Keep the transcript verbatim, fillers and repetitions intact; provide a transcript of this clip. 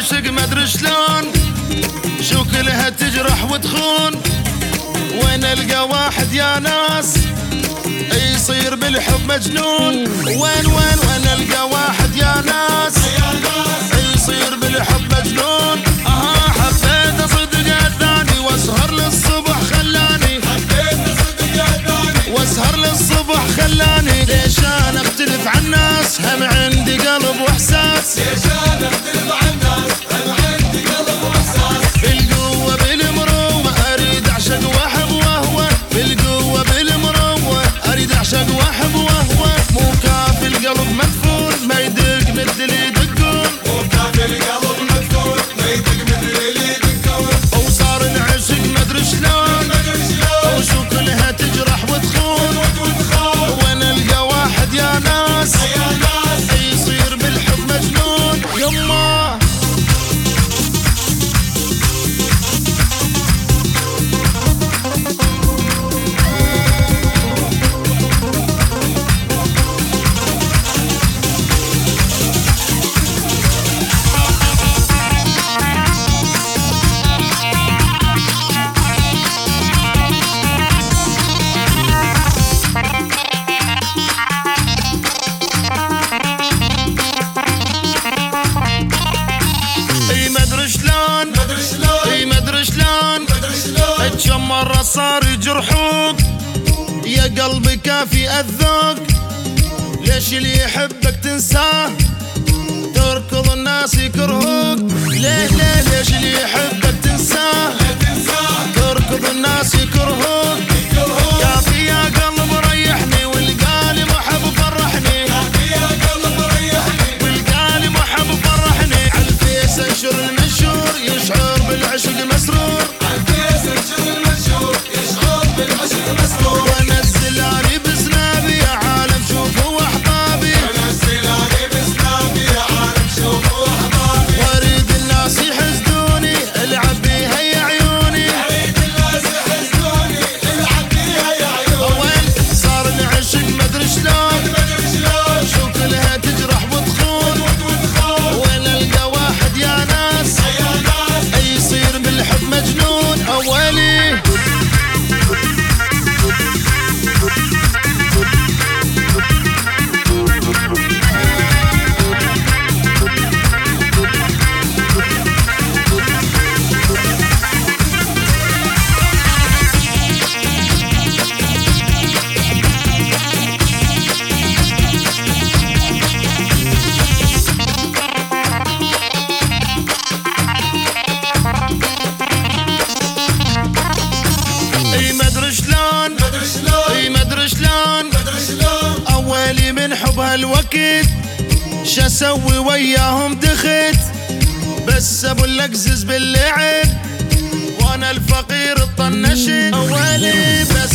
العشق مدري شلون، شو كلها تجرح وتخون. وين القى واحد يا ناس يصير بالحب مجنون. وين وين وين القى واحد يا ناس يصير بالحب مجنون. اها حبيت صدق الثاني واسهر للصبح خلاني، حبيت صدق الثاني واسهر للصبح خلاني. ليش انا اختلف عن الناس هم عندي قلب واحساس، ليش انا اختلف عن الناس هم عندي قلب واحساس. بالقوة بالمروة اريد اعشق واحب وهوى، بالقوة بالمروة اريد اعشق واحب وهوى. مو كافي القلب مدفون ما يدق مثل اللي يدقون، مو كافي القلب مدفون ما يدق مثل اللي يدقون. وصار العشق مدري شلون، وشو كلها تجرح وتخون. وين القى واحد يا ناس يصير بالحب مجنون. يما كم مرة صار يجرحوك يا قلبي كافي الذوق. ليش اللي يحبك تنساه تركض الناس يكرهوك. ليه ليه ليش اللي يحبك تنساه تركض الناس يكرهوك. كافي يا قلب ريحني والقالي محب فرحني، كافي يا قلب ريحني والقالي محب فرحني. عالفيس انشر المنشور يشعر بالعشق مسرور، ونزل علي بسنابي يا عالم شوفوا احبابي، ونزل علي بسنابي يا عالم شوفوا احبابي. واريد الناس يحسدوني العب بيها يا عيوني، اريد الناس يحسدوني العب بيها يا عيوني. وين صار العشق مدري شلون، شو كلها تجرح وتخون. وين القى واحد يا ناس يصير بالحب مجنون. اولي اولي من حب هالوقت شاسوي وياهم دخت. بس ابو الاقزز باللعب وانا الفقير الطنشت. اولي بس